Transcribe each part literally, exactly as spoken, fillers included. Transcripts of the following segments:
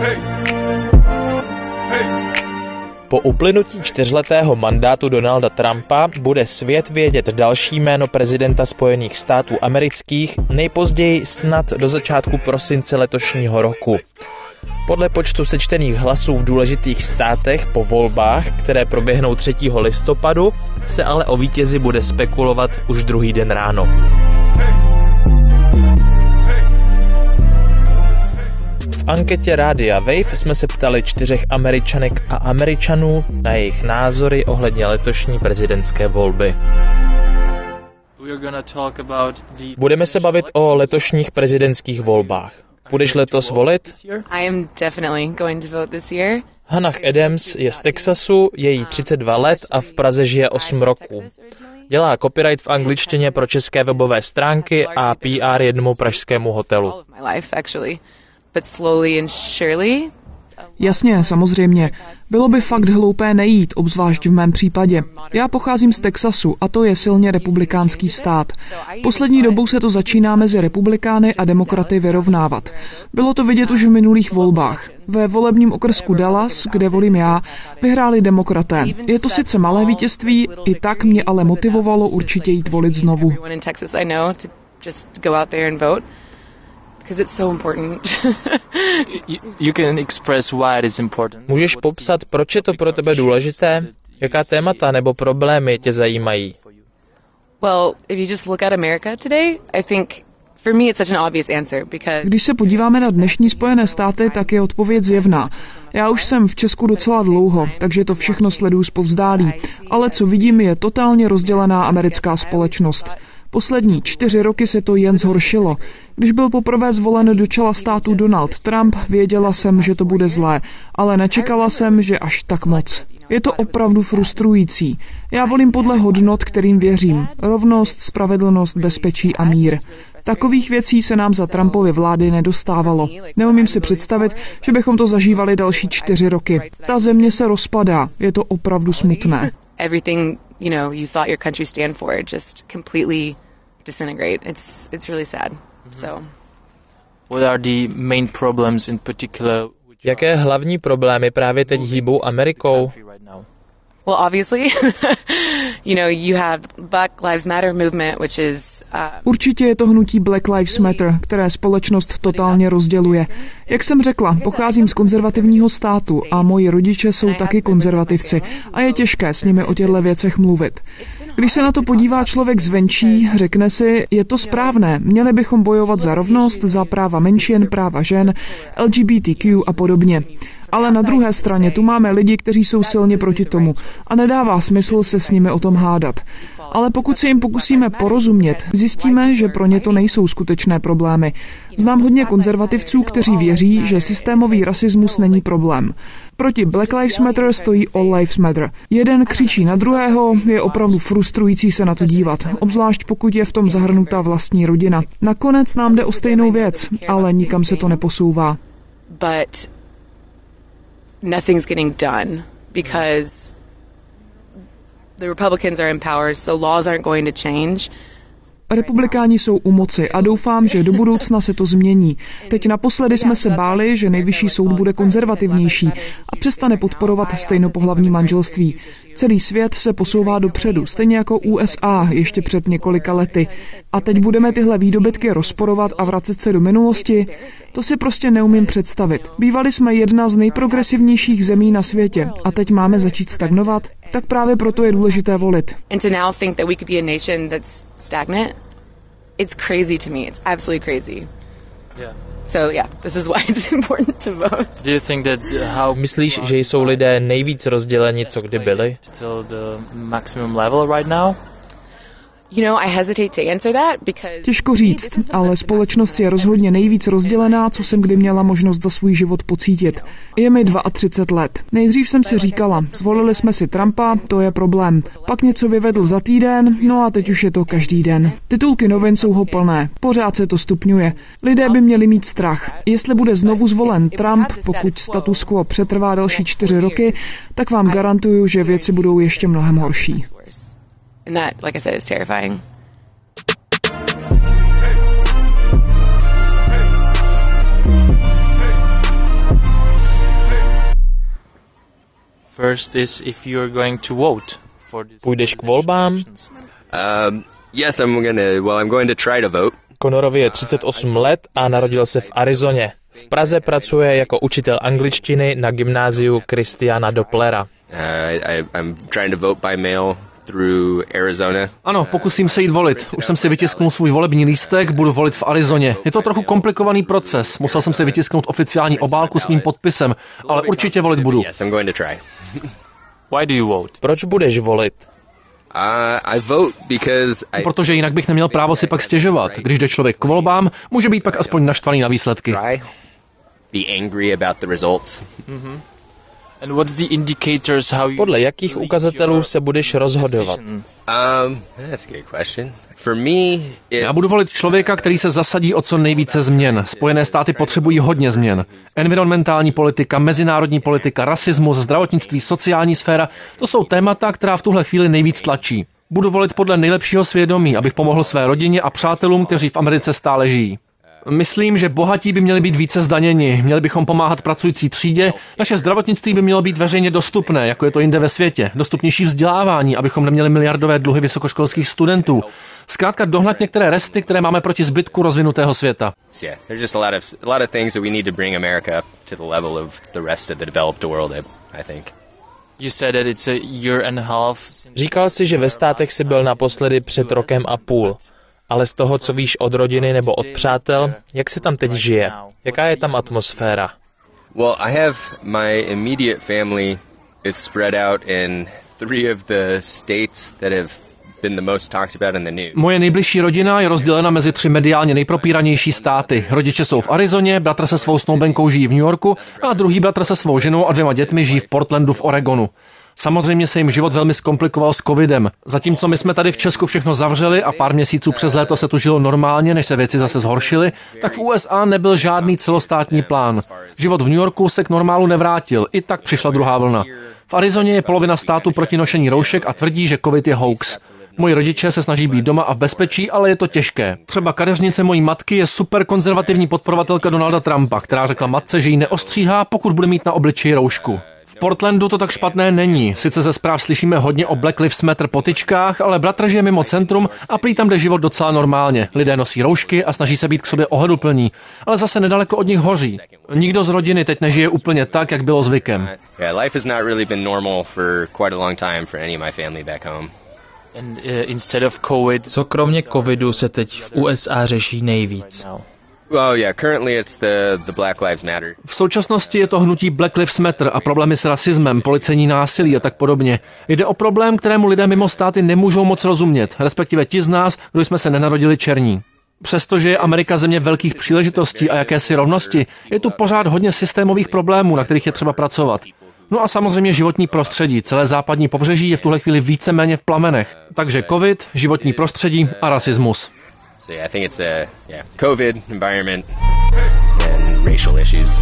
Po uplynutí čtyřletého mandátu Donalda Trumpa bude svět vědět další jméno prezidenta Spojených států amerických nejpozději snad do začátku prosince letošního roku. Podle počtu sečtených hlasů v důležitých státech po volbách, které proběhnou třetího listopadu, se ale o vítězi bude spekulovat už druhý den ráno. V anketě Rádia Wave jsme se ptali čtyřech Američanek a Američanů na jejich názory ohledně letošní prezidentské volby. Budeme se bavit o letošních prezidentských volbách. Budeš letos volit? Hannah Adams je z Texasu, je jí třicet dva let a v Praze žije osm roků. Dělá copyright v angličtině pro české webové stránky a P R jednomu pražskému hotelu. Jasně, samozřejmě. Bylo by fakt hloupé nejít, obzvlášť v mém případě. Já pocházím z Texasu a to je silně republikánský stát. Poslední dobou se to začíná mezi republikány a demokraty vyrovnávat. Bylo to vidět už v minulých volbách. Ve volebním okrsku Dallas, kde volím já, vyhráli demokraté. Je to sice malé vítězství, i tak mě ale motivovalo určitě jít volit znovu. Můžeš popsat, proč je to pro tebe důležité? Jaká témata nebo problémy tě zajímají? Když se podíváme na dnešní Spojené státy, tak je odpověď zjevná. Já už jsem v Česku docela dlouho, takže to všechno sleduju zpovzdálí. Ale co vidím, je totálně rozdělená americká společnost. Poslední čtyři roky se to jen zhoršilo. Když byl poprvé zvolen do čela státu Donald Trump, věděla jsem, že to bude zlé, ale nečekala jsem, že až tak moc. Je to opravdu frustrující. Já volím podle hodnot, kterým věřím. Rovnost, spravedlnost, bezpečí a mír. Takových věcí se nám za Trumpovy vlády nedostávalo. Neumím si představit, že bychom to zažívali další čtyři roky. Ta země se rozpadá. Je to opravdu smutné. You know, you thought your country stand for just completely disintegrate. It's it's really sad. So, what are the main problems in particular? Jaké hlavní problémy právě teď hýbou Amerikou? Well, obviously, you know, you have Black Lives Matter movement, which is uh, Určitě je to hnutí Black Lives Matter, které společnost totálně rozděluje. Jak jsem řekla, pocházím z konzervativního státu a moji rodiče jsou taky konzervativci a je těžké s nimi o těchto věcech mluvit. Když se na to podívá člověk zvenčí, řekne si, je to správné, měli bychom bojovat za rovnost, za práva menšin, práva žen, L G B T Q a podobně. Ale na druhé straně tu máme lidi, kteří jsou silně proti tomu a nedává smysl se s nimi o tom hádat. Ale pokud se jim pokusíme porozumět, zjistíme, že pro ně to nejsou skutečné problémy. Znám hodně konzervativců, kteří věří, že systémový rasismus není problém. Proti Black Lives Matter stojí All Lives Matter. Jeden křičí na druhého, je opravdu frustrující se na to dívat, obzvlášť pokud je v tom zahrnutá vlastní rodina. Nakonec nám jde o stejnou věc, ale nikam se to neposouvá. But nothing's getting done because the Republicans are in power, so laws aren't going to change. Republikáni jsou u moci a doufám, že do budoucna se to změní. Teď naposledy jsme se báli, že nejvyšší soud bude konzervativnější a přestane podporovat stejnopohlavní manželství. Celý svět se posouvá dopředu, stejně jako U S A ještě před několika lety. A teď budeme tyhle výdobytky rozporovat a vracet se do minulosti? To si prostě neumím představit. Bývali jsme jedna z nejprogresivnějších zemí na světě a teď máme začít stagnovat? Tak právě proto je důležité volit. It's crazy to me. It's absolutely crazy. Yeah. So yeah, this is why it's important to vote. Do you think that how Myslíš, že jsou lidé nejvíc rozděleni, co kdy byli? Till the maximum level right now? You know, I hesitate to answer that because Těžko říct, ale společnost je rozhodně nejvíc rozdělená, co jsem kdy měla možnost za svůj život pocítit. Je mi třicet dva let. Nejdřív jsem si říkala, zvolili jsme si Trumpa, to je problém. Pak něco vyvedl za týden, no a teď už je to každý den. Titulky novin jsou ho plné, pořád se to stupňuje. Lidé by měli mít strach. Jestli bude znovu zvolen Trump, pokud status quo přetrvá další čtyři roky, tak vám garantuju, že věci budou ještě mnohem horší. And that, like I said, is terrifying. First is if you're going to vote for this. Půjdeš k volbám? Um, yes, I'm gonna, well, I'm going to try to vote. Conorovi je třicet osm let a narodil se v Arizoně. V Praze pracuje jako učitel angličtiny na gymnáziu Christiana Dopplera. Uh, I, I'm trying to vote by mail through Arizona. Ano, pokusím se jít volit. Už jsem si vytisknul svůj volební lístek, budu volit v Arizoně. Je to trochu komplikovaný proces. Musel jsem si vytisknout oficiální obálku s mým podpisem, ale určitě volit budu. Yes, I'm going to try. Why do you vote? Proč budeš volit? Uh, I vote because I... Protože jinak bych neměl právo si pak stěžovat. Když jde člověk k volbám, může být pak aspoň naštvaný na výsledky. Be angry about the results. Mm-hmm. And what's the indicators how you... Podle jakých ukazatelů se budeš rozhodovat? Um, that's a good question. For me, it's... Já budu volit člověka, který se zasadí o co nejvíce změn. Spojené státy potřebují hodně změn. Environmentální politika, mezinárodní politika, rasismus, zdravotnictví, sociální sféra, to jsou témata, která v tuhle chvíli nejvíc tlačí. Budu volit podle nejlepšího svědomí, abych pomohl své rodině a přátelům, kteří v Americe stále žijí. Myslím, že bohatí by měli být více zdaněni, měli bychom pomáhat pracující třídě, naše zdravotnictví by mělo být veřejně dostupné, jako je to jinde ve světě, dostupnější vzdělávání, abychom neměli miliardové dluhy vysokoškolských studentů. Zkrátka dohnat některé resty, které máme proti zbytku rozvinutého světa. Říkal jsi, že ve státech jsi byl naposledy před rokem a půl. Ale z toho, co víš od rodiny nebo od přátel, jak se tam teď žije? Jaká je tam atmosféra? Well, I have my immediate family is spread out in three of the states that have been the most talked about in the news. Moje nejbližší rodina je rozdělena mezi tři mediálně nejpropíranější státy. Rodiče jsou v Arizoně, bratr se svou snoubenkou žijí v New Yorku a druhý bratr se svou ženou a dvěma dětmi žijí v Portlandu v Oregonu. Samozřejmě se jim život velmi zkomplikoval s covidem. Zatímco my jsme tady v Česku všechno zavřeli a pár měsíců přes léto se tu žilo normálně, než se věci zase zhoršily, tak v U S A nebyl žádný celostátní plán. Život v New Yorku se k normálu nevrátil, i tak přišla druhá vlna. V Arizoně je polovina státu proti nošení roušek a tvrdí, že covid je hoax. Moji rodiče se snaží být doma a v bezpečí, ale je to těžké. Třeba kadeřnice mojí matky je super konzervativní podporovatelka Donalda Trumpa, která řekla matce, že ji neostříhá, pokud bude mít na obličeji roušku. V Portlandu to tak špatné není. Sice ze zpráv slyšíme hodně o Black Lives Matter potyčkách, ale bratr žije mimo centrum a prý tam jde život docela normálně. Lidé nosí roušky a snaží se být k sobě ohleduplní, ale zase nedaleko od nich hoří. Nikdo z rodiny teď nežije úplně tak, jak bylo zvykem. Co kromě covidu se teď v U S A řeší nejvíc? Well, yeah, currently it's the the Black Lives Matter. V současnosti je to hnutí Black Lives Matter a problémy s rasismem, policejní násilí a tak podobně. Jde o problém, kterému lidé mimo státy nemůžou moc rozumět, respektive ti z nás, kdo jsme se nenarodili černí. Přestože je Amerika země velkých příležitostí a jakési rovnosti, je tu pořád hodně systémových problémů, na kterých je třeba pracovat. No a samozřejmě životní prostředí. Celé západní pobřeží je v tuhle chvíli víceméně v plamenech. Takže covid, životní prostředí a rasismus. So yeah, I think it's a yeah, COVID, environment, and racial issues.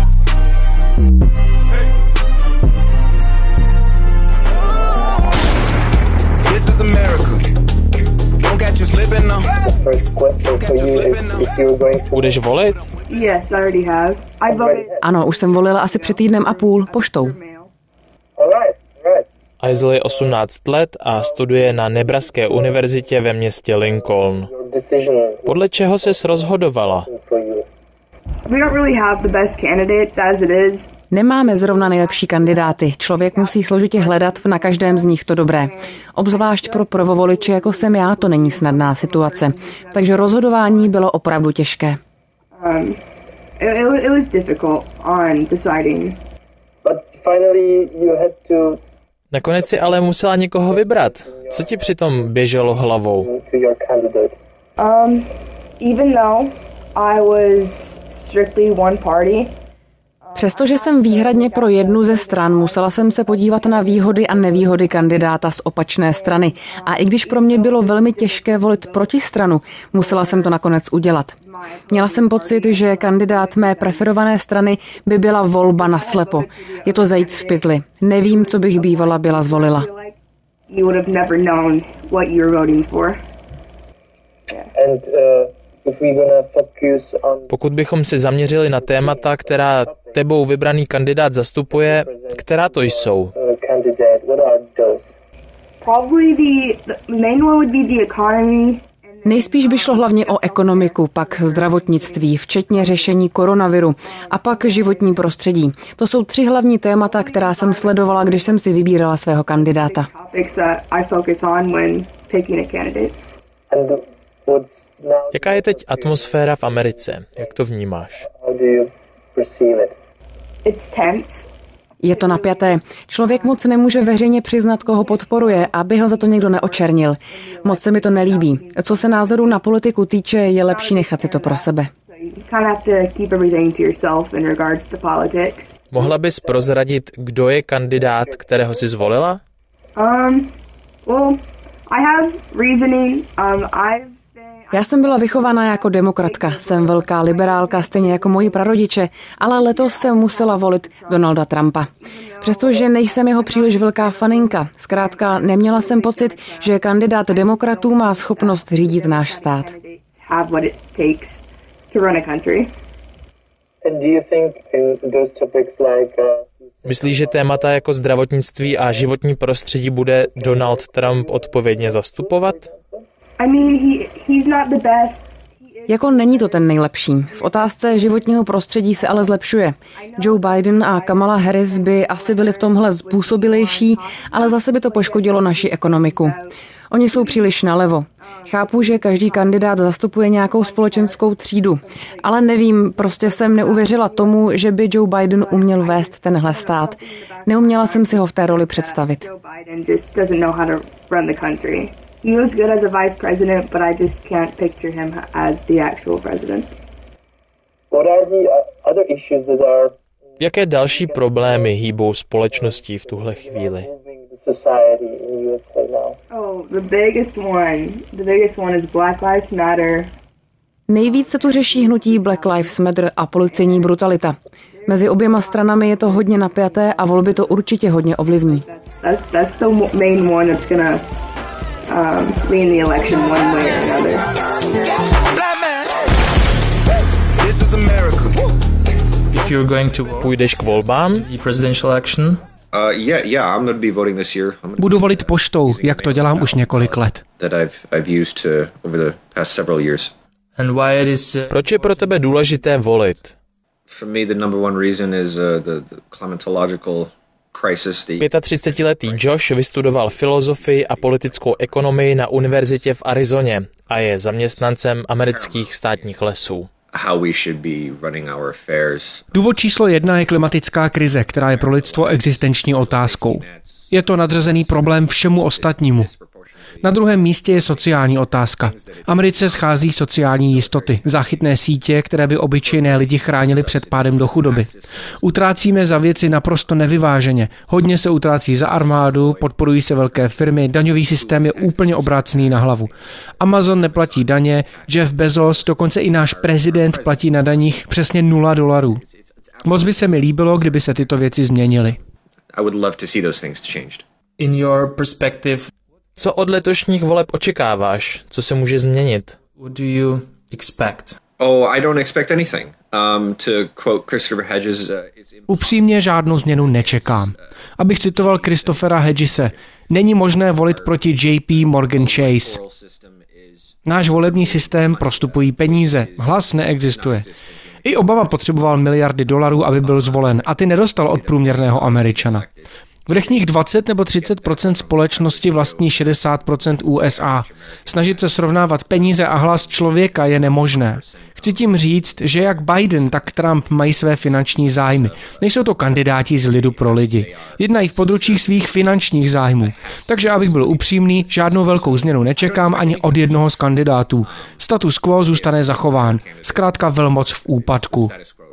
This is America. Don't get you slipping now. The first question for you is if you're going to... Budeš volit? Yes, I already have. I voted. Ano, už jsem volila asi před týdnem a půl poštou. All right, all right. Aizel je osmnáct let a studuje na Nebraské univerzitě ve městě Lincoln. Podle čeho ses rozhodovala? We don't really have the best candidates as it is. Nemáme zrovna nejlepší kandidáty. Člověk musí složitě hledat na každém z nich to dobré. Obzvlášť pro prvovoliče, jako jsem já, to není snadná situace. Takže rozhodování bylo opravdu těžké. Um, it, it was difficult on deciding. But finally you had to... Nakonec si ale musela někoho vybrat. Co ti přitom běželo hlavou? Um, even though I was strictly one party, Přestože jsem výhradně pro jednu ze stran, musela jsem se podívat na výhody a nevýhody kandidáta z opačné strany. A i když pro mě bylo velmi těžké volit protistranu, musela jsem to nakonec udělat. Měla jsem pocit, že kandidát mé preferované strany by byla volba naslepo. Je to zajíc v pytli. Nevím, co bych bývala byla zvolila. Pokud bychom se zaměřili na témata, která tebou vybraný kandidát zastupuje, která to jsou? Nejspíš by šlo hlavně o ekonomiku, pak zdravotnictví, včetně řešení koronaviru a pak životní prostředí. To jsou tři hlavní témata, která jsem sledovala, když jsem si vybírala svého kandidáta. Jaká je teď atmosféra v Americe? Jak to vnímáš? Je to napjaté. Člověk moc nemůže veřejně přiznat, koho podporuje, aby ho za to někdo neočernil. Moc se mi to nelíbí. Co se názoru na politiku týče, je lepší nechat si to pro sebe. Mohla bys prozradit, kdo je kandidát, kterého jsi zvolila? Um, well, I have reasoning. Um, I've Já jsem byla vychovaná jako demokratka, jsem velká liberálka, stejně jako moji prarodiče, ale letos jsem musela volit Donalda Trumpa. Přestože nejsem jeho příliš velká faninka, zkrátka neměla jsem pocit, že kandidát demokratů má schopnost řídit náš stát. Myslíš, že témata jako zdravotnictví a životní prostředí bude Donald Trump odpovědně zastupovat? I mean, he, he's not the best. Jako není to ten nejlepší. V otázce životního prostředí se ale zlepšuje. Joe Biden a Kamala Harris by asi byli v tomhle způsobilejší, ale zase by to poškodilo naši ekonomiku. Oni jsou příliš nalevo. Chápu, že každý kandidát zastupuje nějakou společenskou třídu, ale nevím, prostě jsem neuvěřila tomu, že by Joe Biden uměl vést tenhle stát. Neuměla jsem si ho v té roli představit. He was good as a vice president, but I just can't picture him as the actual president. What are the other issues that are Jaké další problémy hýbou společností v tuhle chvíli? Oh, the biggest one. The biggest one is Black Lives Matter. Nejvíc se tu řeší hnutí Black Lives Matter a policejní brutalita. Mezi oběma stranami je to hodně napjaté a volby to určitě hodně ovlivní. That's, that's the main one that's gonna um, win the election one way or another. If you're going to půjdeš k volbám, the presidential election? Uh, yeah, yeah, I'm going to be voting this year. Budu volit poštou, jak to dělám už několik let. That I've I've used to over the past several years. And why it is? Proč je pro tebe důležité volit? For me, the number one reason is uh, the, the climatological crisis. The třicetiletý Josh vystudoval filozofii a politickou ekonomii na univerzitě v Arizoně a je zaměstnancem amerických státních lesů. How we should be running our affairs. Důvod číslo jedna je klimatická krize, která je pro lidstvo existenční otázkou. Je to nadřazený problém všemu ostatnímu. Na druhém místě je sociální otázka. Americe schází sociální jistoty, záchytné sítě, které by obyčejné lidi chránily před pádem do chudoby. Utrácíme za věci naprosto nevyváženě. Hodně se utrácí za armádu, podporují se velké firmy, daňový systém je úplně obrácený na hlavu. Amazon neplatí daně, Jeff Bezos, dokonce i náš prezident platí na daních přesně nula dolarů. Moc by se mi líbilo, kdyby se tyto věci změnily. I would love to see those things changed. In your perspective, co od letošních voleb očekáváš? Co se může změnit? What do you expect? Oh, I don't expect anything. Um, to quote Christopher Hedges, uh, upřímně žádnou změnu nečekám. Abych citoval Christophera Hedgese, není možné volit proti J P Morgan Chase. Náš volební systém prostupují peníze, hlas neexistuje. I Obama potřeboval miliardy dolarů, aby byl zvolen, a ty nedostal od průměrného Američana. Vrchních dvacet nebo třicet procent společnosti vlastní šedesát procent U S A. Snažit se srovnávat peníze a hlas člověka je nemožné. Chci tím říct, že jak Biden, tak Trump mají své finanční zájmy. Nejsou to kandidáti z lidu pro lidi. Jednají v područích svých finančních zájmů. Takže abych byl upřímný, žádnou velkou změnu nečekám ani od jednoho z kandidátů. Status quo zůstane zachován. Zkrátka velmoc v úpadku.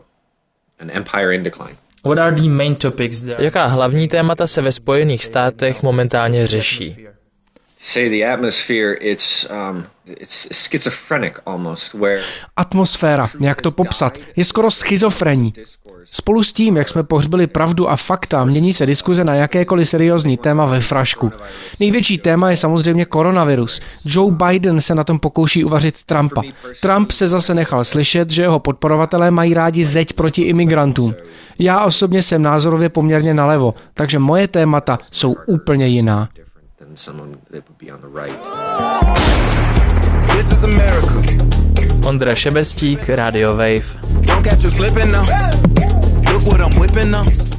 What are the main topics there? Jaká hlavní témata se ve Spojených státech momentálně řeší? Say the atmosphere, it's um, it's schizophrenic almost, where atmosféra, jak to popsat, je skoro schizofrenní. Spolu s tím, jak jsme pohřbili pravdu a fakta, mění se diskuze na jakékoliv seriózní téma ve frašku. Největší téma je samozřejmě koronavirus. Joe Biden se na tom pokouší uvařit Trumpa. Trump se zase nechal slyšet, že jeho podporovatelé mají rádi zeď proti imigrantům. Já osobně jsem názorově poměrně nalevo, takže moje témata jsou úplně jiná. Ondra Šebestík, Radio Wave.